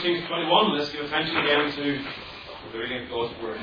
Kings 21, let's give attention again to the reading of God's Word.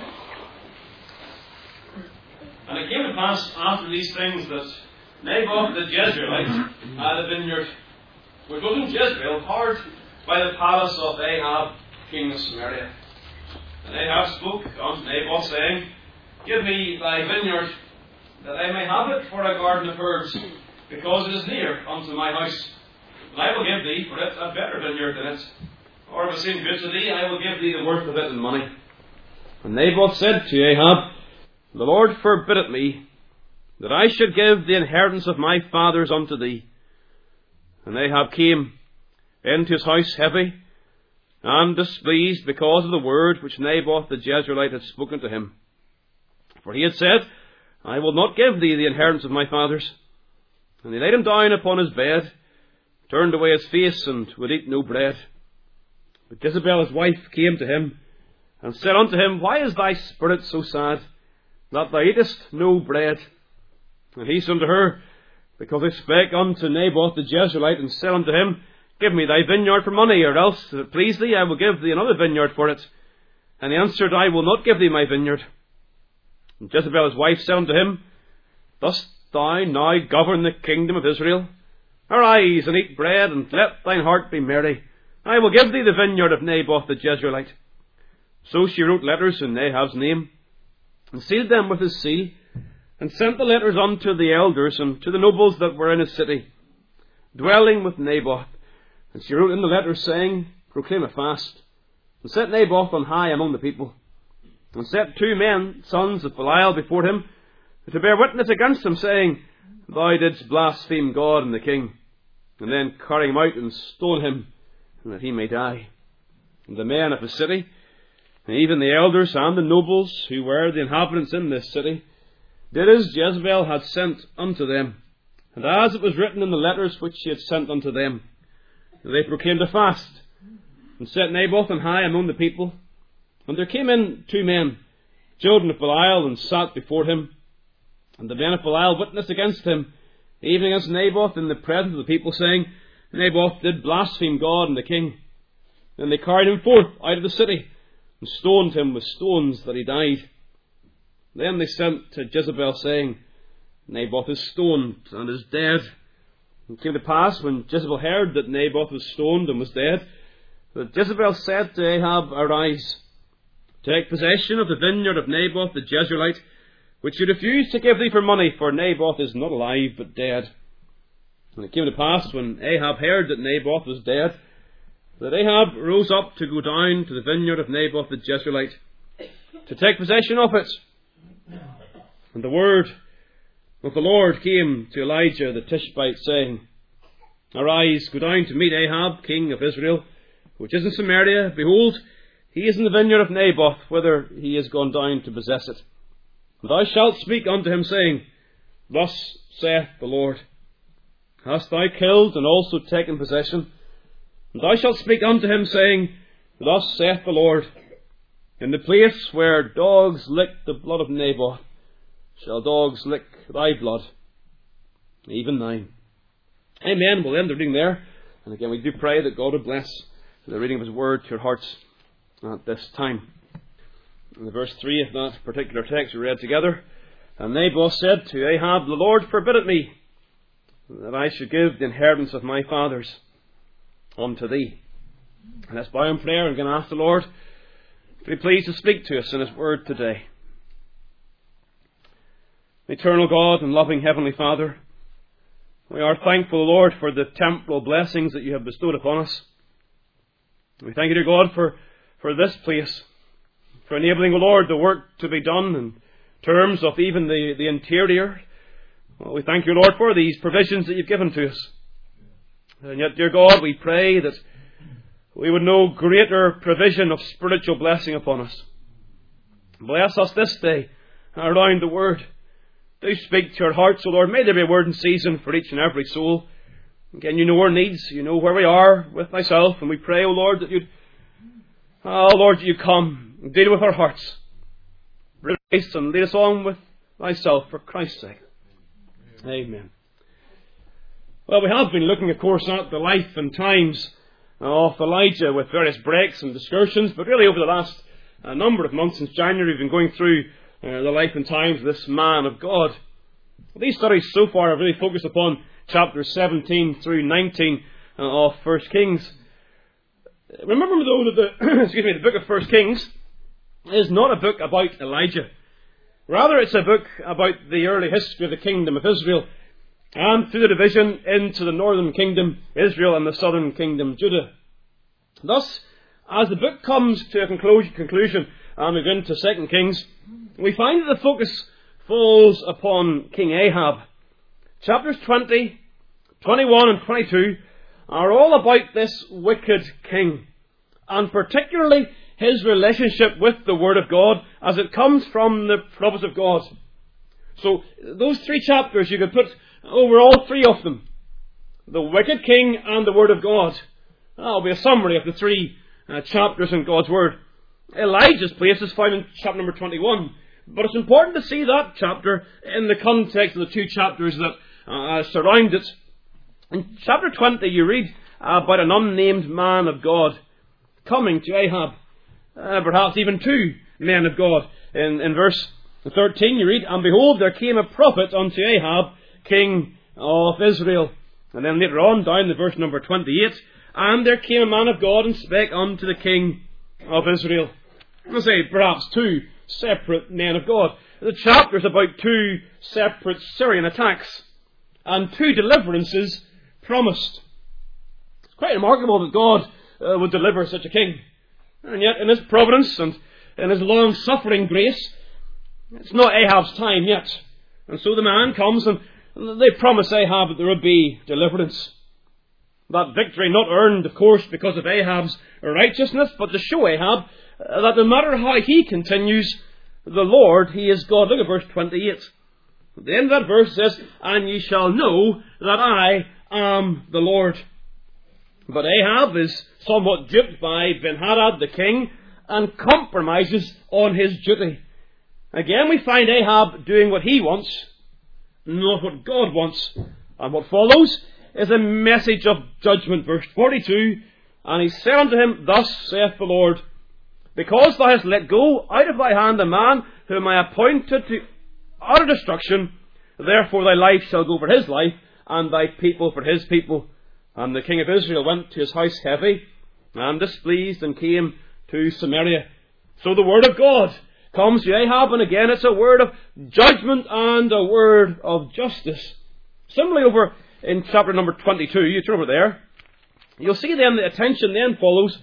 And it came to pass after these things that Naboth the Jezreelite had a vineyard which was in Jezreel, hard by the palace of Ahab, king of Samaria. And Ahab spoke unto Naboth, saying, Give me thy vineyard, that I may have it for a garden of herbs, because it is near unto my house. And I will give thee for it a better vineyard than it. Or if it seem good to thee, I will give thee the worth of it in money. And Naboth said to Ahab, The Lord forbid it me, that I should give the inheritance of my fathers unto thee. And Ahab came into his house heavy and displeased because of the word which Naboth the Jezreelite had spoken to him. For he had said, I will not give thee the inheritance of my fathers. And he laid him down upon his bed, turned away his face, and would eat no bread. But Jezebel his wife came to him, and said unto him, Why is thy spirit so sad, that thou eatest no bread? And he said unto her, Because I spake unto Naboth the Jezreelite, and said unto him, Give me thy vineyard for money, or else, if it please thee, I will give thee another vineyard for it. And he answered, I will not give thee my vineyard. And Jezebel his wife said unto him, Dost thou now govern the kingdom of Israel? Arise, and eat bread, and let thine heart be merry. I will give thee the vineyard of Naboth the Jezreelite. So she wrote letters in Ahab's name, and sealed them with his seal, and sent the letters unto the elders and to the nobles that were in his city, dwelling with Naboth. And she wrote in the letters, saying, Proclaim a fast, and set Naboth on high among the people, and set 2 men, sons of Belial, before him, to bear witness against him, saying, Thou didst blaspheme God and the king, and then carry him out and stone him, and that he may die. And the men of the city, and even the elders and the nobles, who were the inhabitants in this city, did as Jezebel had sent unto them, and as it was written in the letters which she had sent unto them. They proclaimed a fast, and set Naboth on high among the people. And there came in 2 men, children of Belial, and sat before him. And the men of Belial witnessed against him, even against Naboth, in the presence of the people, saying, Naboth did blaspheme God and the king. Then they carried him forth out of the city, and stoned him with stones, that he died. Then they sent to Jezebel, saying, Naboth is stoned and is dead. And it came to pass, when Jezebel heard that Naboth was stoned and was dead, that Jezebel said to Ahab, Arise, take possession of the vineyard of Naboth the Jezreelite, which he refused to give thee for money, for Naboth is not alive, but dead. And it came to pass, when Ahab heard that Naboth was dead, that Ahab rose up to go down to the vineyard of Naboth the Jezreelite, to take possession of it. And the word of the Lord came to Elijah the Tishbite, saying, Arise, go down to meet Ahab, king of Israel, which is in Samaria. Behold, he is in the vineyard of Naboth, whither he is gone down to possess it. And thou shalt speak unto him, saying, Thus saith the Lord, Hast thou killed and also taken possession? And thou shalt speak unto him, saying, Thus saith the Lord, In the place where dogs licked the blood of Naboth, shall dogs lick thy blood, even thine. Amen. We'll end the reading there. And again, we do pray that God would bless the reading of his word to your hearts at this time. In verse 3 of that particular text we read together, And Naboth said to Ahab, The Lord forbid it me, that I should give the inheritance of my fathers unto thee. And let's bow in prayer and again ask the Lord to be pleased to speak to us in his word today. Eternal God and loving Heavenly Father, we are thankful, Lord, for the temporal blessings that you have bestowed upon us. We thank you, dear God, for this place, for enabling, Lord, the work to be done in terms of even the interior. Well, we thank you, Lord, for these provisions that you've given to us. And yet, dear God, we pray that we would know greater provision of spiritual blessing upon us. Bless us this day around the word. Do speak to our hearts, O Lord. May there be a word in season for each and every soul. Again, you know our needs. You know where we are with myself. And we pray, O Lord, that you'd come and deal with our hearts. Grace and lead us on with thyself for Christ's sake. Amen. Well, we have been looking, of course, at the life and times of Elijah with various breaks and excursions, but really over the last number of months since January we've been going through the life and times of this man of God. These studies so far have really focused upon chapters 17 through 19 of 1 Kings. Remember though that the book of 1 Kings is not a book about Elijah. Rather, it's a book about the early history of the kingdom of Israel and through the division into the northern kingdom, Israel, and the southern kingdom, Judah. Thus, as the book comes to a conclusion and we go into 2 Kings, we find that the focus falls upon King Ahab. Chapters 20, 21 and 22 are all about this wicked king, and particularly his relationship with the Word of God as it comes from the prophets of God. So those 3 chapters you could put over all 3 of them. The wicked king and the Word of God. That'll be a summary of the 3 chapters in God's Word. Elijah's place is found in chapter number 21. But it's important to see that chapter in the context of the 2 chapters that surround it. In chapter 20 you read about an unnamed man of God coming to Ahab. Perhaps even 2 men of God. In verse 13 you read, "And behold, there came a prophet unto Ahab, king of Israel." And then later on, down to verse number 28, "And there came a man of God and spake unto the king of Israel." I'll say perhaps 2 separate men of God. The chapter is about 2 separate Syrian attacks and 2 deliverances promised. It's quite remarkable that God would deliver such a king. And yet, in his providence and in his long-suffering grace, it's not Ahab's time yet. And so the man comes and they promise Ahab that there would be deliverance. That victory not earned, of course, because of Ahab's righteousness, but to show Ahab that no matter how he continues, the Lord, he is God. Look at verse 28. At the end of that verse it says, "And ye shall know that I am the Lord." But Ahab is somewhat duped by Ben-Hadad the king and compromises on his duty. Again we find Ahab doing what he wants, not what God wants. And what follows is a message of judgment. Verse 42, "And he said unto him, Thus saith the Lord, Because thou hast let go out of thy hand a man whom I appointed to utter destruction, therefore thy life shall go for his life, and thy people for his people. And the king of Israel went to his house heavy and displeased, and came to Samaria." So the word of God comes to Ahab, and again it's a word of judgment and a word of justice. Similarly over in chapter number 22, you turn over there, you'll see then the attention then falls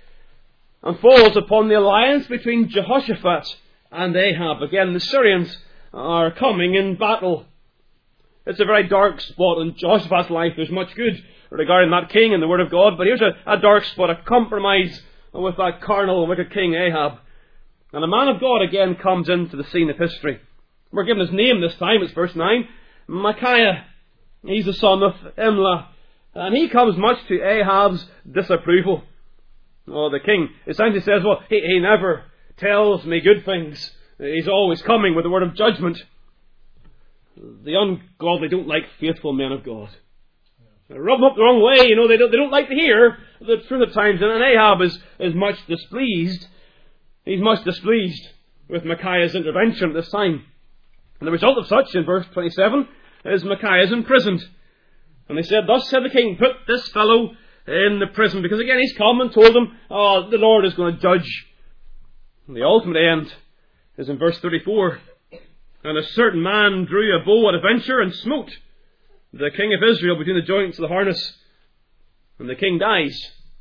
upon the alliance between Jehoshaphat and Ahab. Again, the Syrians are coming in battle. It's a very dark spot in Jehoshaphat's life. There's much good regarding that king and the word of God, but here's a dark spot, a compromise with that carnal and wicked king Ahab. And a man of God again comes into the scene of history. We're given his name this time, it's verse 9, Micaiah. He's the son of Imlah. And he comes much to Ahab's disapproval. Oh, the king essentially says, well, he never tells me good things. He's always coming with a word of judgment. The ungodly don't like faithful men of God. They rub them up the wrong way, they don't like to hear the truth at times. And Ahab is much displeased. He's much displeased with Micaiah's intervention at this time. And the result of such, in verse 27, is Micaiah is imprisoned. And they said, "Thus said the king, put this fellow in the prison." Because again, he's come and told them, the Lord is going to judge. And the ultimate end is in verse 34. "And a certain man drew a bow at a venture and smote the king of Israel between the joints of the harness. And the king dies."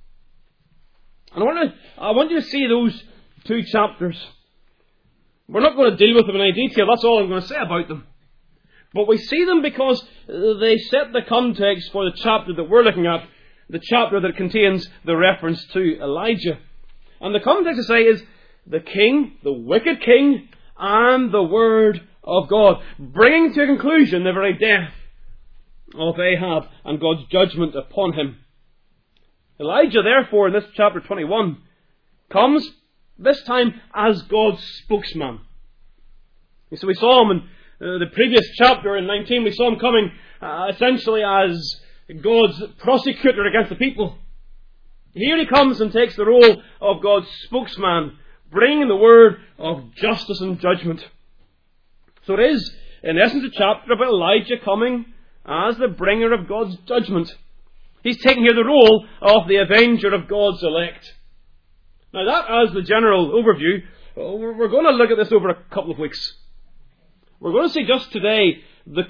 And I want you to see those 2 chapters. We're not going to deal with them in any detail. That's all I'm going to say about them. But we see them because they set the context for the chapter that we're looking at, the chapter that contains the reference to Elijah. And the context, I say, is the king, the wicked king, and the word of God, bringing to a conclusion the very death of Ahab and God's judgment upon him. Elijah, therefore, in this chapter 21, comes this time as God's spokesman. So we saw him in the previous chapter in 19, we saw him coming essentially as God's prosecutor against the people. Here he comes and takes the role of God's spokesman, bringing the word of justice and judgment. So it is, in essence, a chapter about Elijah coming as the bringer of God's judgment. He's taking here the role of the avenger of God's elect. Now that, as the general overview, we're going to look at this over a couple of weeks. We're going to see just today the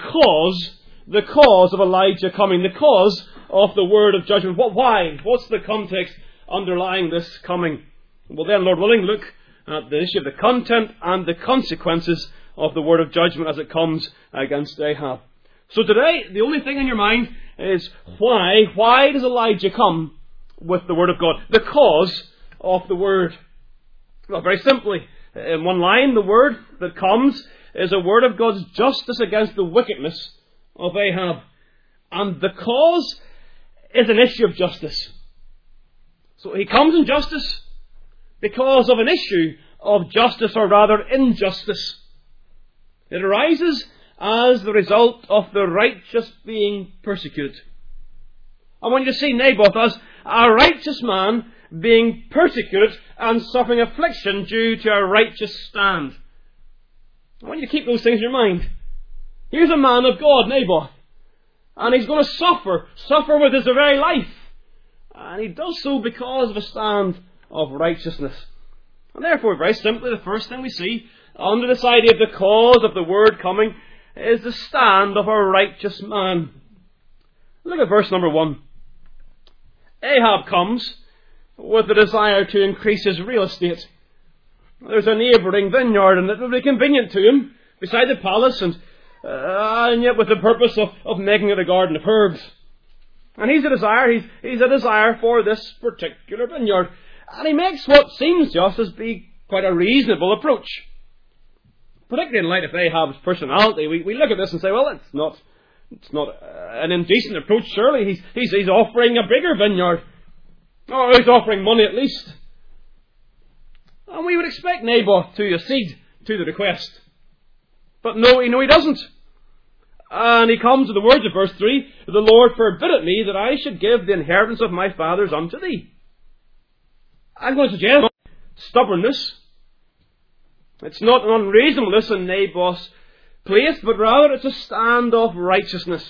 cause of Elijah coming, the cause of the word of judgment. Why? What's the context underlying this coming? We'll then, Lord willing, look at the issue of the content and the consequences of the word of judgment as it comes against Ahab. So today, the only thing in your mind is why? Why does Elijah come with the word of God? The cause of the word. Well, very simply, in one line, the word that comes is a word of God's justice against the wickedness of Ahab. And the cause is an issue of justice. So he comes in justice because of an issue of justice, or rather injustice. It arises as the result of the righteous being persecuted. I want you to see Naboth as a righteous man being persecuted and suffering affliction due to a righteous stand. I want you to keep those things in your mind. Here's a man of God, Naboth, and he's going to suffer with his very life. And he does so because of a stand of righteousness. And therefore, very simply, the first thing we see under this idea of the cause of the word coming is the stand of a righteous man. Look at verse number 1. Ahab comes with the desire to increase his real estate. There's a neighbouring vineyard, and it will be convenient to him beside the palace, and yet with the purpose of making it a garden of herbs. And he's a desire for this particular vineyard. And he makes what seems to us as be quite a reasonable approach. Particularly in light of Ahab's personality, we look at this and say, well, it's not an indecent approach, surely. He's offering a bigger vineyard. Or he's offering money at least. And we would expect Naboth to accede to the request. But no, he doesn't. And he comes to the words of verse 3, the Lord forbid it me that I should give the inheritance of my fathers unto thee. I'm going to suggest stubbornness. It's not an unreasonableness in Naboth's place, but rather it's a stand of righteousness.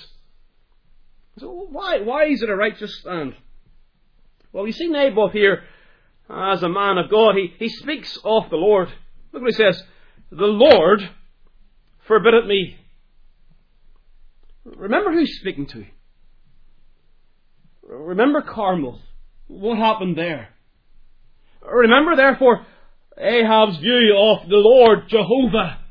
So why is it a righteous stand? Well, you see Naboth here as a man of God. He speaks of the Lord. Look what he says. The Lord forbid it me. Remember who he's speaking to. Remember Carmel. What happened there? Remember, therefore, Ahab's view of the Lord Jehovah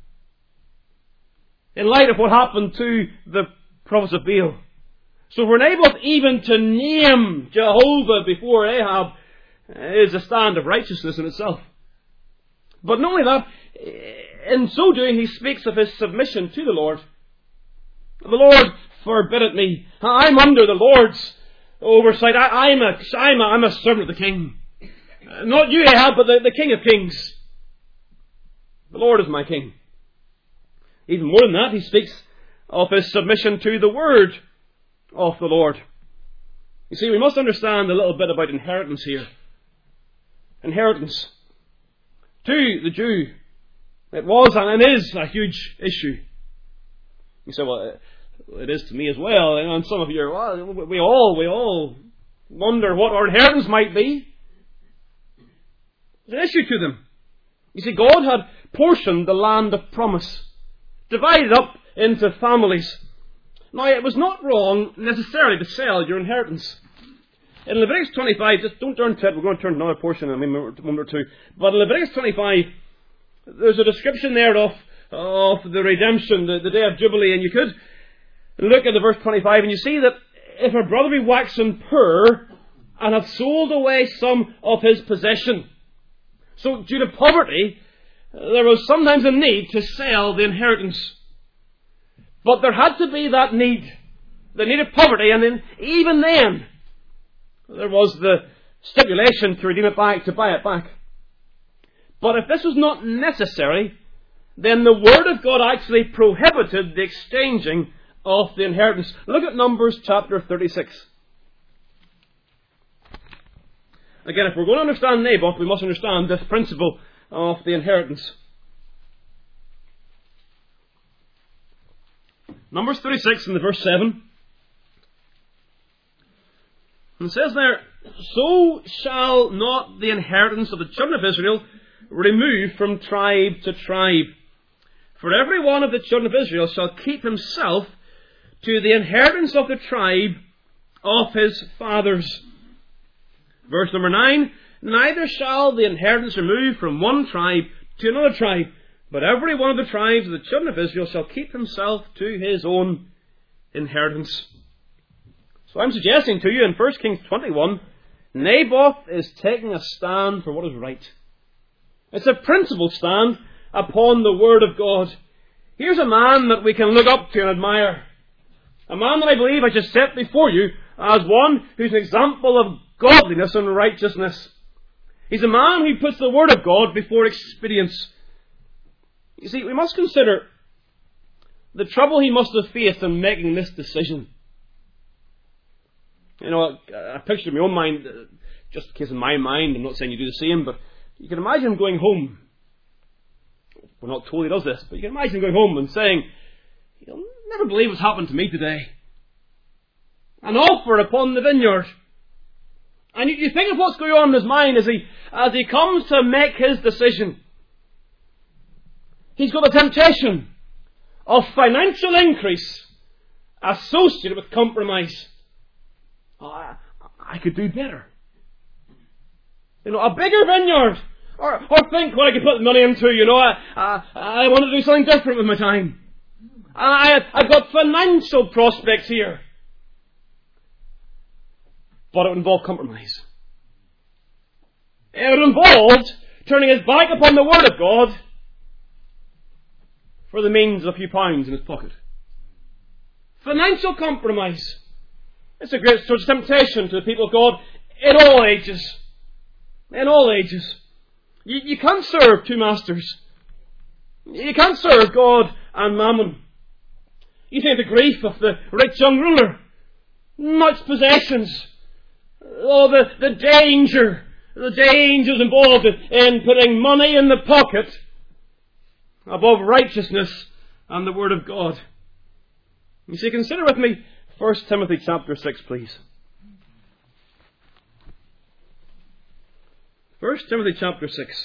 in light of what happened to the prophets of Baal. So for Naboth even to name Jehovah before Ahab is a stand of righteousness in itself. But not only that, in so doing he speaks of his submission to the Lord. The Lord forbid it me. I'm under the Lord's oversight. I'm a servant of the King. Not you, Ahab, but the King of Kings. The Lord is my King. Even more than that, he speaks of his submission to the word of the Lord. You see, we must understand a little bit about inheritance here. Inheritance. To the Jew, it was and is a huge issue. You say, well, it is to me as well. And some of you are, well, we all wonder what our inheritance might be. It's an issue to them. You see, God had portioned the land of promise, divided up into families. Now, it was not wrong necessarily to sell your inheritance. In Leviticus 25, just don't turn to it, we're going to turn to another portion in a moment or two. But in Leviticus 25, there's a description there of the redemption, the day of Jubilee, and you could look at the verse 25 and you see that if a brother be waxen poor and hath sold away some of his possession. So due to poverty, there was sometimes a need to sell the inheritance. But there had to be that need, the need of poverty, and then even then, there was the stipulation to redeem it back, to buy it back. But if this was not necessary, then the Word of God actually prohibited the exchanging of the inheritance. Look at Numbers chapter 36. Again, if we're going to understand Naboth, we must understand this principle of the inheritance. Numbers 36 in the verse 7. And it says there, "So shall not the inheritance of the children of Israel remove from tribe to tribe. For every one of the children of Israel shall keep himself to the inheritance of the tribe of his fathers." Verse number 9, "Neither shall the inheritance remove from one tribe to another tribe, but every one of the tribes of the children of Israel shall keep himself to his own inheritance." So I'm suggesting to you in 1 Kings 21, Naboth is taking a stand for what is right. It's a principled stand upon the Word of God. Here's a man that we can look up to and admire. A man that I believe I should set before you as one who's an example of godliness and righteousness. He's a man who puts the Word of God before expedience. You see, we must consider the trouble he must have faced in making this decision. You know, I picture in my own mind, just in case in my mind, I'm not saying you do the same, but you can imagine him going home. We're not told he does this, but you can imagine him going home and saying, "You'll never believe what's happened to me today. An offer upon the vineyard." And you think of what's going on in his mind as he comes to make his decision. He's got the temptation of financial increase associated with compromise. I could do better. You know, a bigger vineyard. Or think what I could put the money into. You know, I want to do something different with my time. I've got financial prospects here. But it would involve compromise. It would involve turning his back upon the Word of God for the means of a few pounds in his pocket. Financial compromise. It's a great source of temptation to the people of God in all ages. In all ages. You can't serve two masters. You can't serve God and mammon. You think the grief of the rich young ruler. Much possessions. Oh, the danger. The dangers involved in putting money in the pocket above righteousness and the Word of God. You see, consider with me 1 Timothy chapter 6, please. 1 Timothy chapter 6.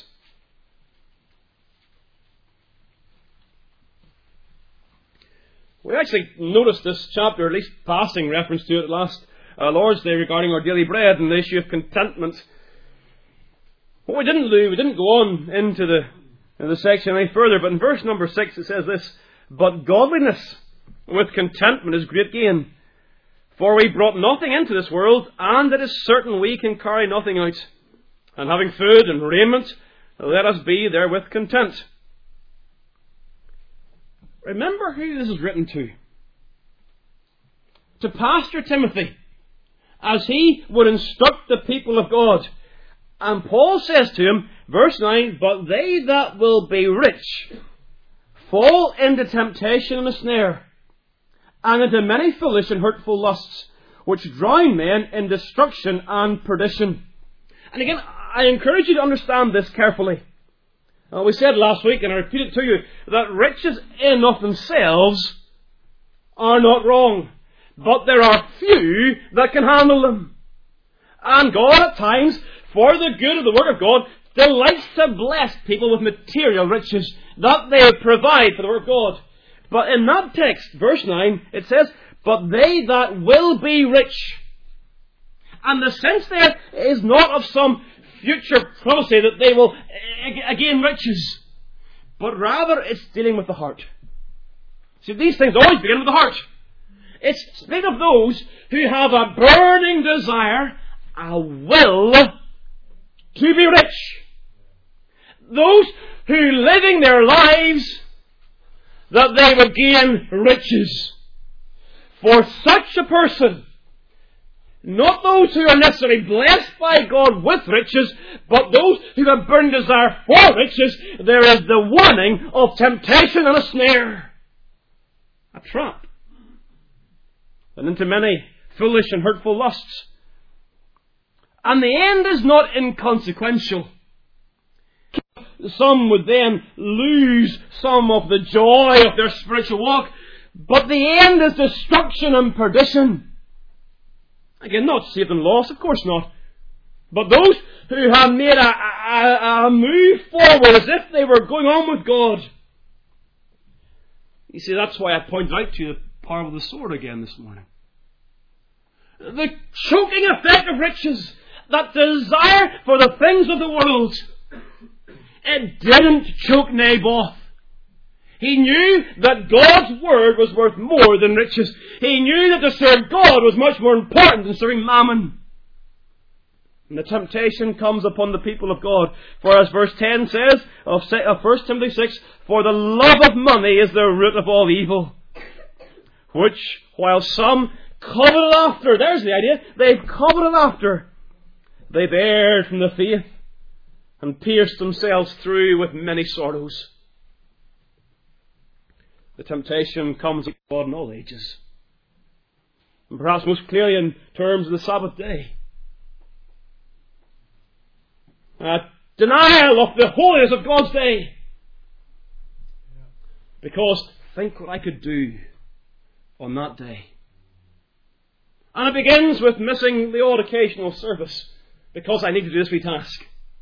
We actually noticed this chapter, at least passing reference to it last Lord's Day regarding our daily bread and the issue of contentment. What we didn't do, we didn't go on into the section any further, but in verse number 6 it says this, "But godliness with contentment is great gain. For we brought nothing into this world, and it is certain we can carry nothing out. And having food and raiment, let us be therewith content." Remember who this is written to. To Pastor Timothy, as he would instruct the people of God. And Paul says to him, verse 9, "But they that will be rich fall into temptation and a snare, and into many foolish and hurtful lusts, which drown men in destruction and perdition." And again, I encourage you to understand this carefully. We said last week, and I repeat it to you, that riches in of themselves are not wrong. But there are few that can handle them. And God at times, for the good of the work of God, delights to bless people with material riches that they provide for the work of God. But in that text, verse 9, it says, "But they that will be rich." And the sense there is not of some future prophecy that they will gain riches, but rather it's dealing with the heart. See, these things always begin with the heart. It's speaking of those who have a burning desire, a will to be rich. Those who living their lives that they would gain riches. For such a person, not those who are necessarily blessed by God with riches, but those who have burning desire for riches, there is the warning of temptation and a snare. A trap. And into many foolish and hurtful lusts. And the end is not inconsequential. Some would then lose some of the joy of their spiritual walk, but the end is destruction and perdition. Again, not saved and lost, of course not. But those who have made a move forward as if they were going on with God. You see, that's why I pointed out to you the parable of the sword again this morning. The choking effect of riches, that desire for the things of the world, it didn't choke Naboth. He knew that God's word was worth more than riches. He knew that to serve God was much more important than serving mammon. And the temptation comes upon the people of God. For as verse 10 says of 1 Timothy 6, for the love of money is the root of all evil, which, while some coveted after, there's the idea, they've coveted after, they've erred from the faith and pierced themselves through with many sorrows. The temptation comes upon God in all ages. And perhaps most clearly in terms of the Sabbath day. Denial of the holiness of God's day. Because think what I could do on that day. And it begins with missing the odd occasional service because I need to do this wee task.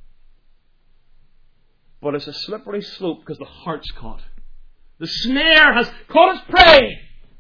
But it's a slippery slope because the heart's caught. The snare has caught its prey.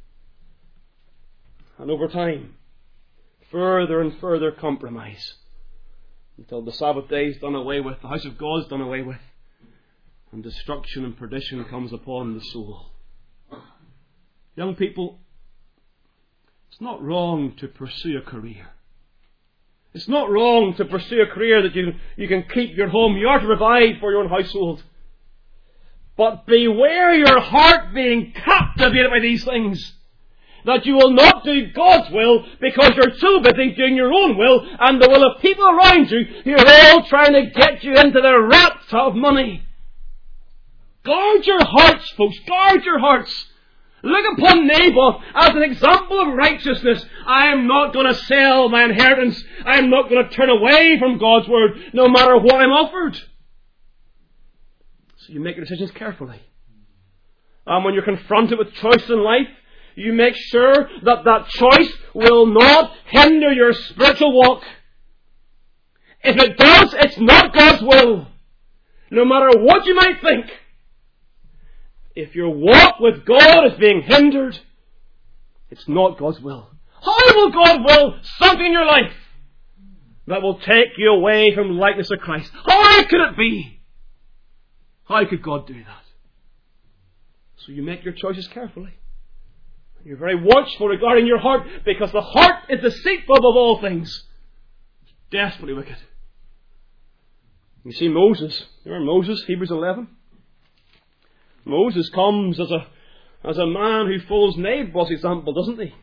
And over time, further and further compromise. Until the Sabbath day is done away with, the house of God is done away with, and destruction and perdition comes upon the soul. Young people, it's not wrong to pursue a career. It's not wrong to pursue a career that you can keep your home. You are to provide for your own household. But beware your heart being captivated by these things. That you will not do God's will because you're too busy doing your own will and the will of people around you who are all trying to get you into the rat of money. Guard your hearts, folks. Guard your hearts. Look upon Naboth as an example of righteousness. I am not going to sell my inheritance. I am not going to turn away from God's word no matter what I'm offered. So you make your decisions carefully. And when you're confronted with choice in life, you make sure that that choice will not hinder your spiritual walk. If it does, it's not God's will. No matter what you might think. If your walk with God is being hindered, it's not God's will. How will God will something in your life that will take you away from likeness of Christ? How could it be? How could God do that? So you make your choices carefully. You're very watchful regarding your heart, because the heart is deceitful above all things. It's desperately wicked. You see Moses. Remember Moses, Hebrews 11? Moses comes as a man who follows Naboth's example, doesn't he?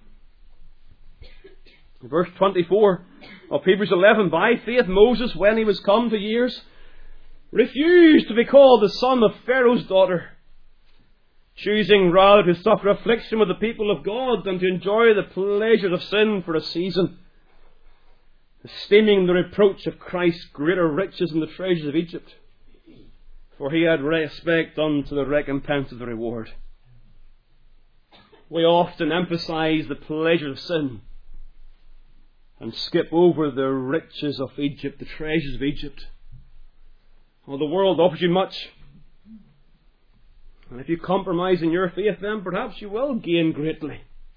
Verse 24 of Hebrews 11, by faith Moses, when he was come to years, refused to be called the son of Pharaoh's daughter, choosing rather to suffer affliction with the people of God than to enjoy the pleasures of sin for a season, esteeming the reproach of Christ greater riches than the treasures of Egypt, for he had respect unto the recompense of the reward. We often emphasize the pleasures of sin and skip over the riches of Egypt, the treasures of Egypt. Well, the world offers you much. And if you compromise in your faith, then perhaps you will gain greatly.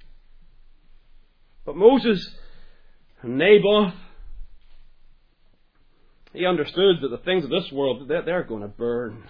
But Moses and Naboth, he understood that the things of this world, they're going to burn.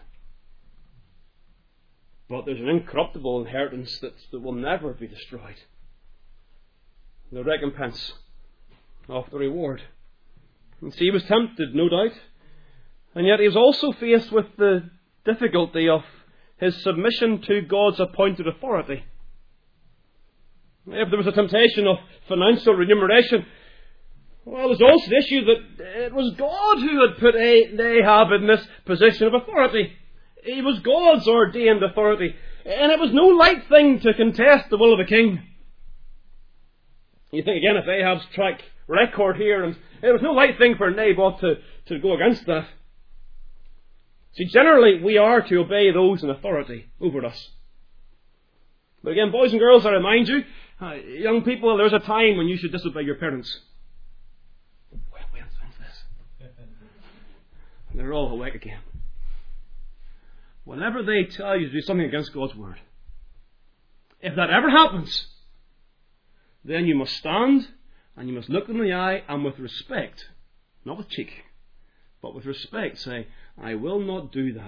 But there's an incorruptible inheritance that will never be destroyed. The recompense of the reward. And see, he was tempted, no doubt. And yet he was also faced with the difficulty of his submission to God's appointed authority. If there was a temptation of financial remuneration, well, there's also the issue that it was God who had put Ahab in this position of authority. He was God's ordained authority. And it was no light thing to contest the will of the king. You think again, if Ahab's track record here, and it was no light thing for Naboth to go against that. See, generally we are to obey those in authority over us. But again, boys and girls, I remind you, young people, there's a time when you should disobey your parents. When's this? And they're all awake again. Whenever they tell you to do something against God's word, if that ever happens, then you must stand and you must look them in the eye and with respect, not with cheek, but with respect say, I will not do that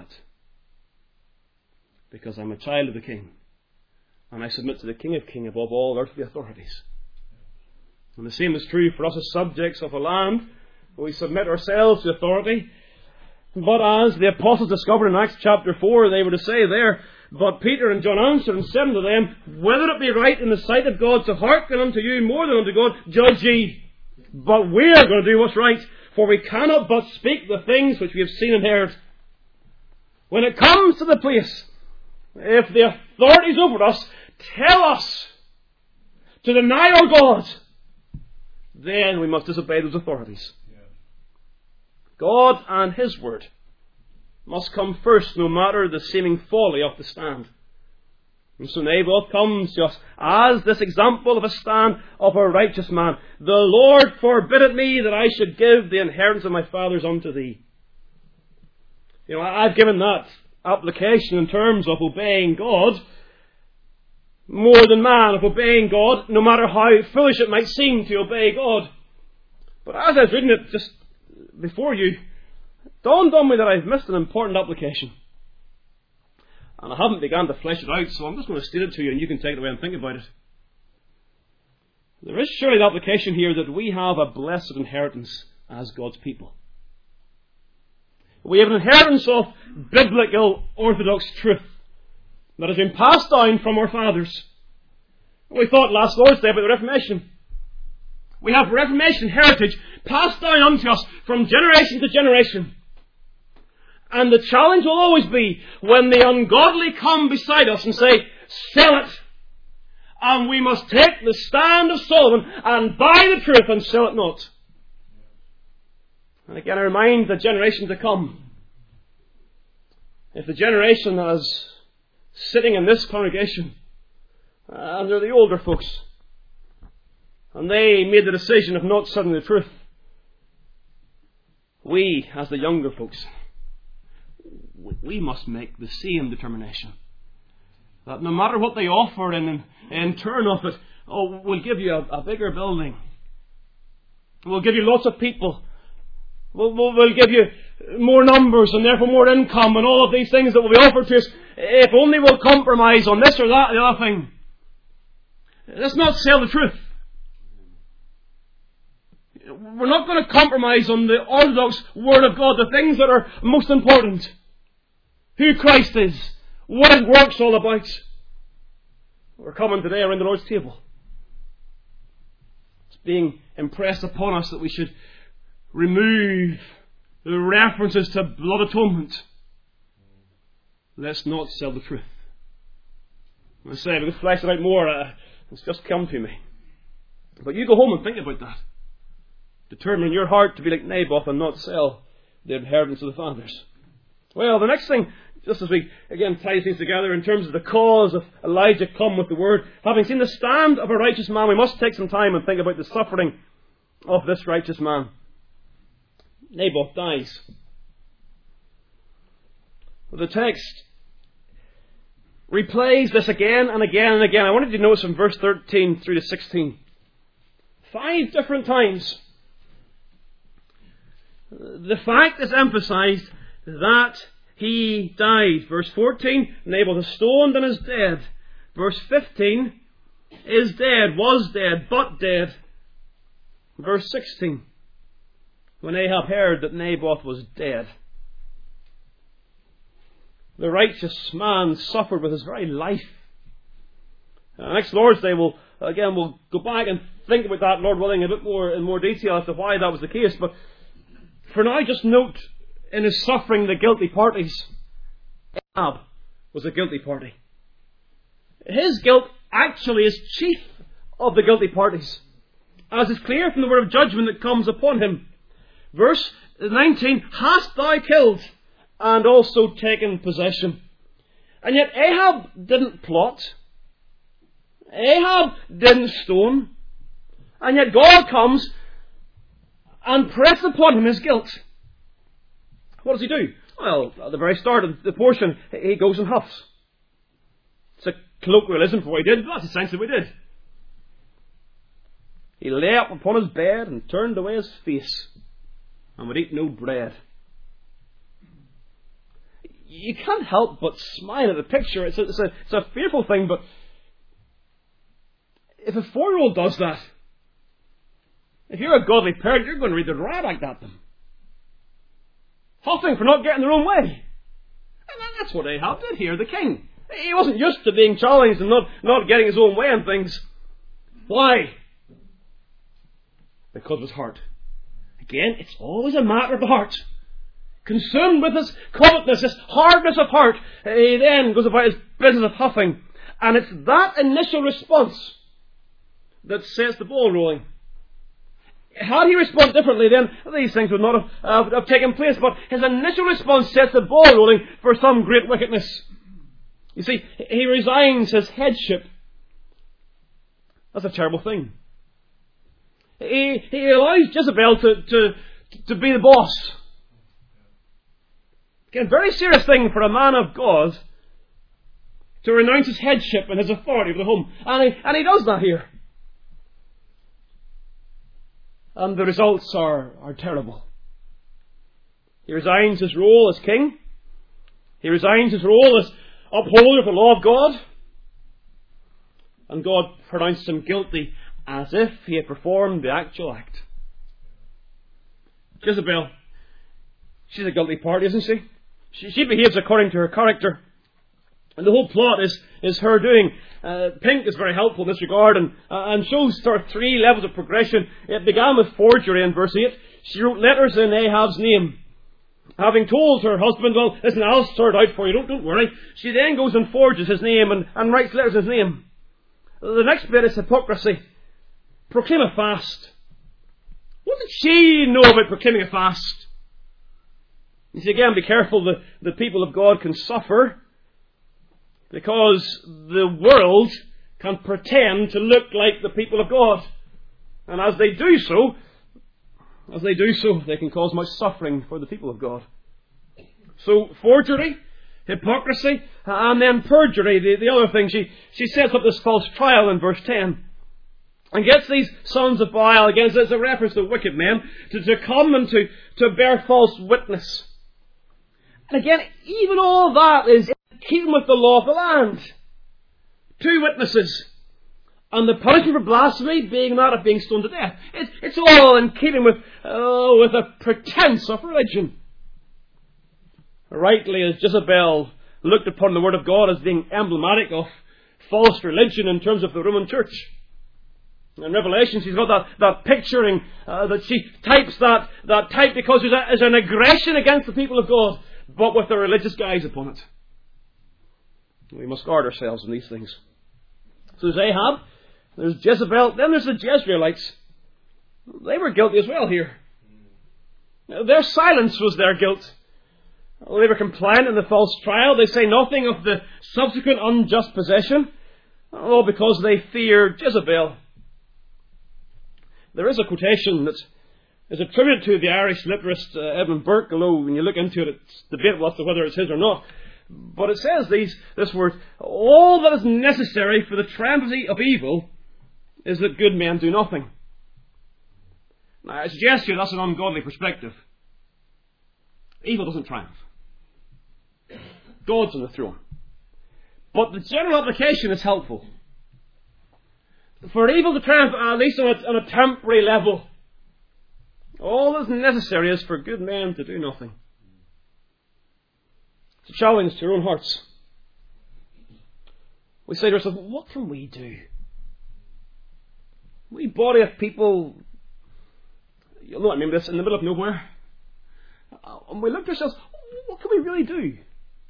because I'm a child of the King and I submit to the King of Kings above all earthly authorities. And the same is true for us as subjects of a land. We submit ourselves to authority. But as the apostles discovered in Acts chapter 4, they were to say there, but Peter and John answered and said unto them, whether it be right in the sight of God to hearken unto you more than unto God, judge ye. But we are going to do what's right, for we cannot but speak the things which we have seen and heard. When it comes to the place, if the authorities over us tell us to deny our God, then we must disobey those authorities. God and His Word must come first, no matter the seeming folly of the stand. And so Naboth comes to us as this example of a stand of a righteous man. The Lord forbiddeth me that I should give the inheritance of my fathers unto thee. You know, I've given that application in terms of obeying God more than man, of obeying God, no matter how foolish it might seem to obey God. But as I was reading it just before you, it dawned on me that I've missed an important application. And I haven't begun to flesh it out, so I'm just going to state it to you and you can take it away and think about it. There is surely the application here that we have a blessed inheritance as God's people. We have an inheritance of biblical orthodox truth that has been passed down from our fathers. We thought last Lord's Day about the Reformation. We have Reformation heritage passed down unto us from generation to generation. And the challenge will always be when the ungodly come beside us and say, sell it. And we must take the stand of Solomon and buy the truth and sell it not. And again, I remind the generation to come. If the generation that is sitting in this congregation, and they're the older folks, and they made the decision of not selling the truth, we, as the younger folks, we must make the same determination. That no matter what they offer in turn of it, we'll give you a bigger building. We'll give you lots of people. We'll give you more numbers and therefore more income and all of these things that will be offered to us. If only we'll compromise on this or that or the other thing. Let's not sell the truth. We're not going to compromise on the orthodox Word of God, the things that are most important. Who Christ is, what His work's all about. We're coming today around the Lord's table. It's being impressed upon us that we should remove the references to blood atonement. Let's not sell the truth. I say, if we could flesh it out more, it's just come to me. But you go home and think about that. Determine in your heart to be like Naboth and not sell the inheritance of the fathers. Well, the next thing, just as we again tie things together in terms of the cause of Elijah come with the word, having seen the stand of a righteous man, we must take some time and think about the suffering of this righteous man. Naboth dies. The text replays this again and again and again. I wanted you to notice from verse 13 through to 16. 5 different times. The fact is emphasized that he died. Verse 14, Naboth is stoned and is dead. Verse 15, is dead, was dead, but dead. Verse 16, when Ahab heard that Naboth was dead. The righteous man suffered with his very life. Next Lord's Day we'll go back and think about that, Lord willing, a bit more in more detail as to why that was the case. But for now, just note in his suffering the guilty parties. Ahab was a guilty party. His guilt actually is chief of the guilty parties. as is clear from the word of judgment that comes upon him. Verse 19, hast thou killed and also taken possession? And yet Ahab didn't plot. Ahab didn't stone. And yet God comes and presses upon him his guilt. What does he do? Well, at the very start of the portion, he goes and huffs. It's a colloquialism for what he did, but that's essentially what he did. He lay up upon his bed and turned away his face and would eat no bread. You can't help but smile at the picture. It's a fearful thing, but if a 4-year-old does that, if you're a godly parent, you're going to read the rabbit at them. Huffing for not getting their own way. And that's what Ahab did here, the king. He wasn't used to being challenged and not getting his own way on things. Why? Because of his heart. Again, it's always a matter of the heart. Consumed with his covetousness, his hardness of heart, he then goes about his business of huffing. And it's that initial response that sets the ball rolling. Had he responded differently, then these things would not have taken place. But his initial response sets the ball rolling for some great wickedness. You see, he resigns his headship. That's a terrible thing. He allows Jezebel to be the boss. Again, a very serious thing for a man of God to renounce his headship and his authority over the home. And he does that here. And the results are terrible. He resigns his role as king. He resigns his role as upholder of the law of God. And God pronounced him guilty as if he had performed the actual act. Jezebel, she's a guilty party, isn't she? She behaves according to her character. And the whole plot is her doing. Pink is very helpful in this regard and shows sort of 3 levels of progression. It began with forgery in verse 8. She wrote letters in Ahab's name. Having told her husband, well, listen, I'll sort it out for you, don't worry. She then goes and forges his name and writes letters in his name. The next bit is hypocrisy. Proclaim a fast. What did she know about proclaiming a fast? You see, again, be careful. The people of God can suffer because the world can pretend to look like the people of God. And as they do so, they can cause much suffering for the people of God. So, forgery, hypocrisy, and then perjury, the other thing. She sets up this false trial in verse 10. And gets these sons of Baal, again, it's a reference to wicked men, to come and to bear false witness. And again, even all that is in keeping with the law of the land. 2 witnesses. And the punishment for blasphemy being that of being stoned to death. It's all in keeping with a pretense of religion. Rightly, as Jezebel looked upon the Word of God as being emblematic of false religion in terms of the Roman Church. In Revelation, she's got that picturing that she types that type because there's an aggression against the people of God, but with a religious guise upon it. We must guard ourselves from these things. So there's Ahab, there's Jezebel, then there's the Jezreelites. They were guilty as well here. Their silence was their guilt. They were compliant in the false trial. They say nothing of the subsequent unjust possession, all because they feared Jezebel. There is a quotation that is attributed to the Irish literist Edmund Burke, although when you look into it, it's debatable as to whether it's his or not. But it says this word, all that is necessary for the triumph of evil is that good men do nothing. Now, I suggest to you that's an ungodly perspective. Evil doesn't triumph. God's on the throne. But the general application is helpful. For evil to triumph, at least on a temporary level, all that is necessary is for good men to do nothing. It's a challenge to your own hearts. We say to ourselves, what can we do? We body of people, you'll know what I mean by this, in the middle of nowhere. And we look to ourselves, what can we really do?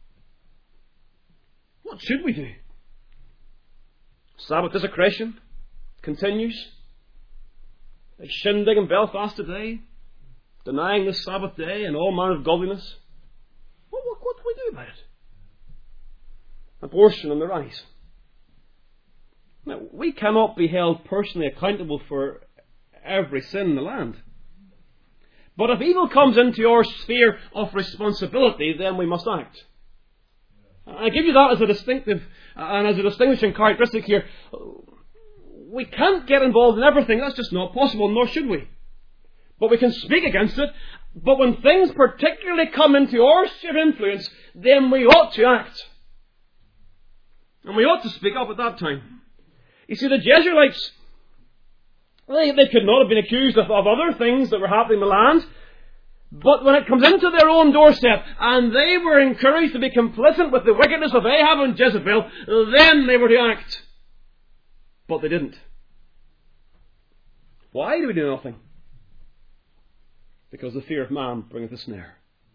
What should we do? Sabbath desecration continues. like shindig in Belfast today, denying the Sabbath day and all manner of godliness. What do we do about it? Abortion on the rise. Now, we cannot be held personally accountable for every sin in the land. But if evil comes into your sphere of responsibility, then we must act. I give you that as a distinctive and as a distinguishing characteristic here. We can't get involved in everything. That's just not possible, nor should we. But we can speak against it. But when things particularly come into our sphere of influence, then we ought to act. And we ought to speak up at that time. You see, the Jezreelites, they could not have been accused of other things that were happening in the land. But when it comes into their own doorstep, and they were encouraged to be complicit with the wickedness of Ahab and Jezebel, then they were to act. But they didn't. Why do we do nothing? Because the fear of man bringeth a snare.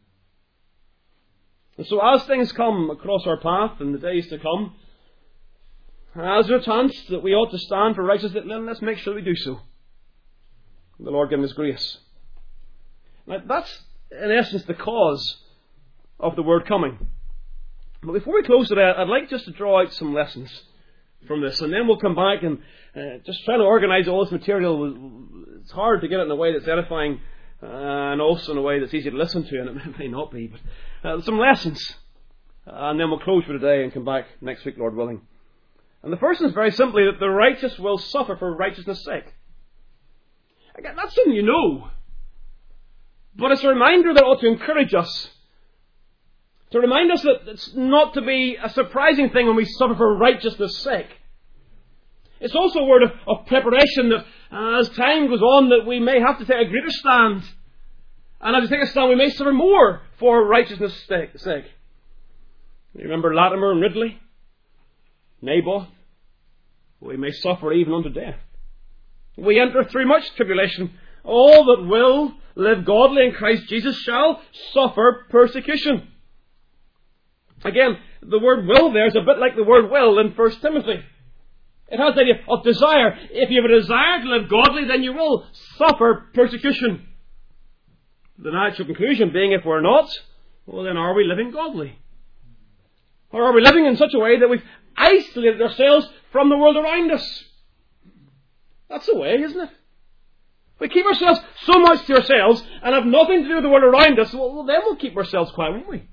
And so as things come across our path in the days to come, as there a chance that we ought to stand for righteousness, then let's make sure we do so. The Lord give Him His grace. Now, that's in essence the cause of the word coming. But before we close today, I'd like just to draw out some lessons from this, and then we'll come back and just try to organise all this material. It's hard to get it in a way that's edifying and also in a way that's easy to listen to, and it may not be, but some lessons. And then we'll close for today and come back next week, Lord willing. And the first is very simply that the righteous will suffer for righteousness' sake. Again, that's something you know. But it's a reminder that ought to encourage us. To remind us that it's not to be a surprising thing when we suffer for righteousness' sake. It's also a word of preparation that as time goes on that we may have to take a greater stand. And as we take a stand we may suffer more for righteousness' sake. You remember Latimer and Ridley? Naboth? We may suffer even unto death. We enter through much tribulation. All that will live godly in Christ Jesus shall suffer persecution. Again, the word will there is a bit like the word will in 1 Timothy. It has the idea of desire. If you have a desire to live godly, then you will suffer persecution. The natural conclusion being, if we're not, well then are we living godly? Or are we living in such a way that we've isolated ourselves from the world around us? That's the way, isn't it? We keep ourselves so much to ourselves and have nothing to do with the world around us, well then we'll keep ourselves quiet, won't we?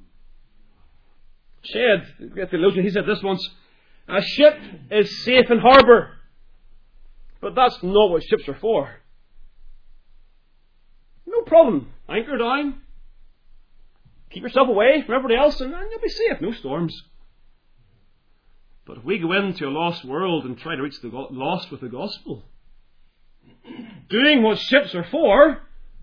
Shedd, the great theologian, he said this once: a ship is safe in harbour, but that's not what ships are for. No problem. Anchor down. Keep yourself away from everybody else and you'll be safe. No storms. But if we go into a lost world and try to reach the lost with the gospel, doing what ships are for,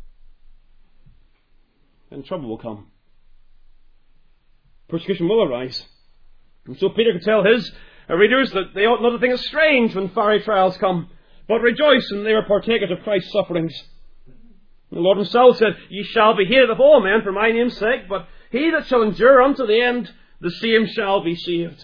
then trouble will come. Persecution will arise. And so Peter could tell his readers that they ought not to think it strange when fiery trials come, but rejoice when they are partakers of Christ's sufferings. The Lord Himself said, ye shall be hated of all men for my name's sake, but he that shall endure unto the end, the same shall be saved.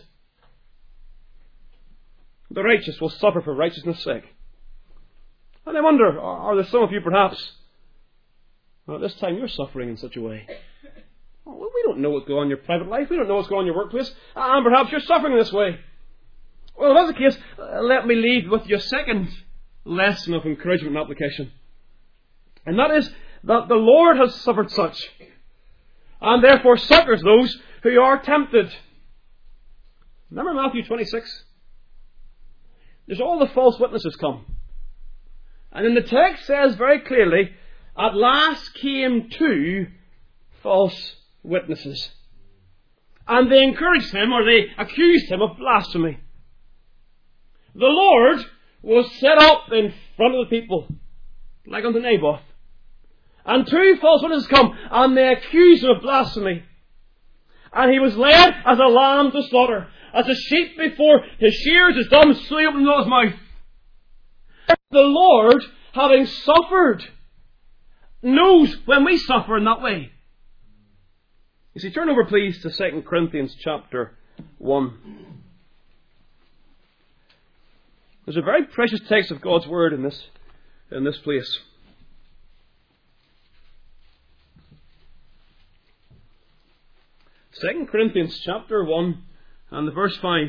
The righteous will suffer for righteousness' sake. And I wonder, are there some of you perhaps, at this time you're suffering in such a way? Well, we don't know what's going on in your private life. We don't know what's going on in your workplace. And perhaps you're suffering this way. Well, if that's the case, let me leave with your second lesson of encouragement and application. And that is that the Lord has suffered such, and therefore succours those who are tempted. Remember Matthew 26? There's all the false witnesses come. And then the text says very clearly, at last came 2 false witnesses. And they encouraged him, or they accused him of blasphemy. The Lord was set up in front of the people, like unto Naboth. And 2 false witnesses come, and they accused him of blasphemy. And he was led as a lamb to slaughter. As a sheep before his shears is dumb, so he opened not his mouth. The Lord, having suffered, knows when we suffer in that way. You see, turn over please to 2 Corinthians chapter 1. There's a very precious text of God's Word in this in this place. 2 Corinthians chapter 1 and the verse 5.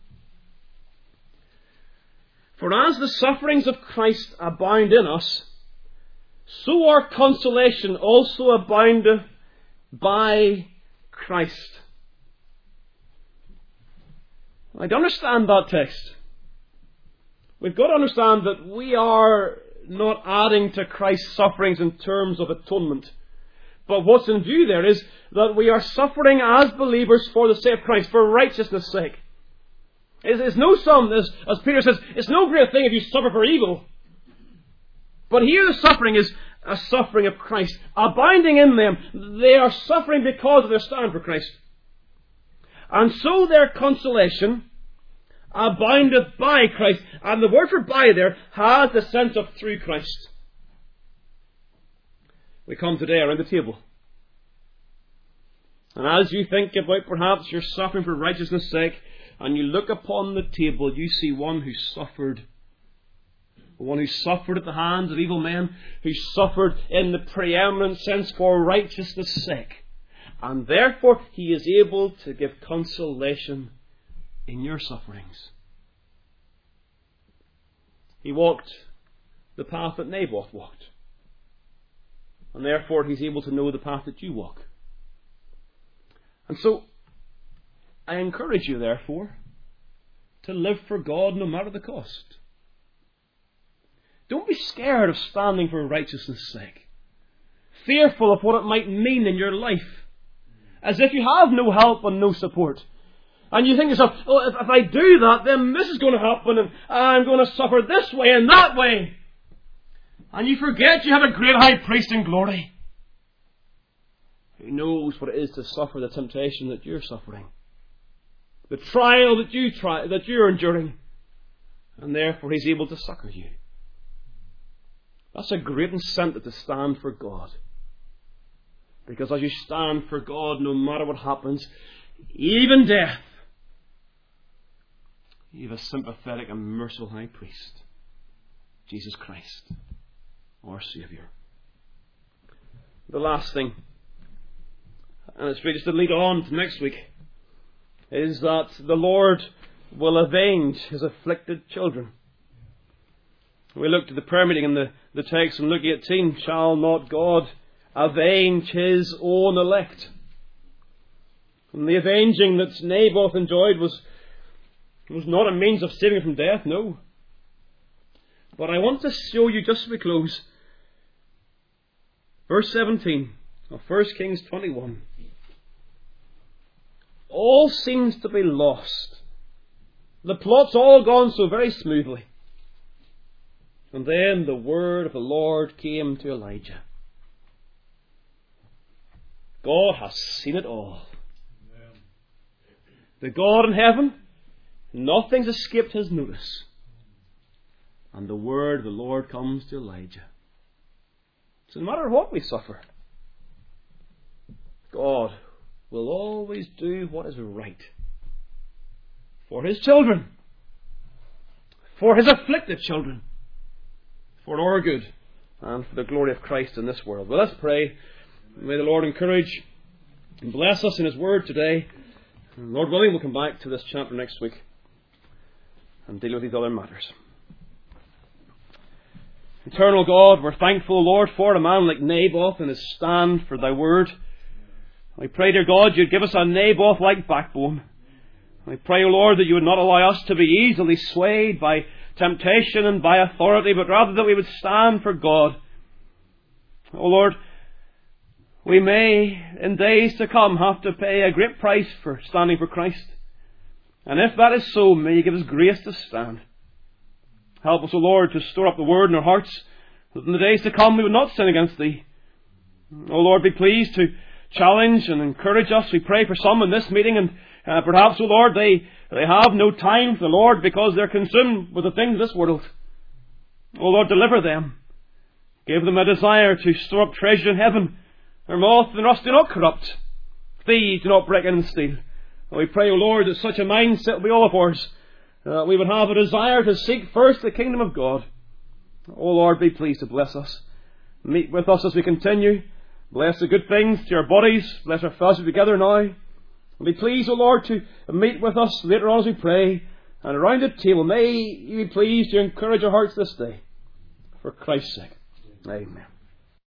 For as the sufferings of Christ abound in us, so our consolation also aboundeth by Christ. Now, to understand that text, we've got to understand that we are not adding to Christ's sufferings in terms of atonement. But what's in view there is that we are suffering as believers for the sake of Christ, for righteousness' sake. It's no sum, as Peter says, it's no great thing if you suffer for evil. But here the suffering is a suffering of Christ, abounding in them. They are suffering because of their stand for Christ. And so their consolation aboundeth by Christ. And the word for by there has the sense of through Christ. We come today around the table. And as you think about perhaps your suffering for righteousness' sake, and you look upon the table, you see one who suffered. One who suffered at the hands of evil men, who suffered in the preeminent sense for righteousness' sake. And therefore he is able to give consolation in your sufferings. He walked the path that Naboth walked. And therefore he's able to know the path that you walk. And so, I encourage you, therefore, to live for God no matter the cost. Don't be scared of standing for righteousness' sake. Fearful of what it might mean in your life. As if you have no help and no support. And you think to yourself, oh, if I do that, then this is going to happen, and I'm going to suffer this way and that way. And you forget you have a great high priest in glory, who knows what it is to suffer the temptation that you're suffering. The trial that you're enduring. And therefore he's able to succour you. That's a great incentive to stand for God. Because as you stand for God, no matter what happens, even death, you have a sympathetic and merciful high priest, Jesus Christ, our Saviour. The last thing, and it's really just to lead on to next week, is that the Lord will avenge His afflicted children. We looked at the prayer meeting in the text in Luke 18, shall not God avenge His own elect? And the avenging that Naboth enjoyed was not a means of saving him from death, no. But I want to show you just as we close, verse 17 of 1 Kings 21. All seems to be lost. The plot's all gone so very smoothly. And then the word of the Lord came to Elijah. God has seen it all. Amen. The God in heaven, nothing's escaped His notice. And the word of the Lord comes to Elijah. So no matter what we suffer, God will always do what is right for His children, for His afflicted children, for our good and for the glory of Christ in this world. Well, let's pray. May the Lord encourage and bless us in His word today. And Lord willing, we'll come back to this chapter next week and deal with these other matters. Eternal God, we're thankful, Lord, for a man like Naboth and his stand for Thy word. We pray, dear God, You'd give us a Naboth-like backbone. We pray, O Lord, that You would not allow us to be easily swayed by temptation and by authority, but rather that we would stand for God. O Lord, we may, in days to come, have to pay a great price for standing for Christ. And if that is so, may You give us grace to stand. Help us, O Lord, to store up the word in our hearts, that in the days to come we would not sin against Thee. O Lord, be pleased to challenge and encourage us. We pray for some in this meeting, and perhaps, O Lord, they have no time for the Lord because they're consumed with the things of this world. O Lord, deliver them. Give them a desire to store up treasure in heaven. Their moth and rust do not corrupt. Thieves do not break in and steal. And we pray, O Lord, that such a mindset will be all of ours. We would have a desire to seek first the kingdom of God. O Lord, be pleased to bless us. Meet with us as we continue. Bless the good things to our bodies. Bless our fellowship together now. And be pleased, O Lord, to meet with us later on as we pray. And around the table, may you be pleased to encourage our hearts this day. For Christ's sake. Amen.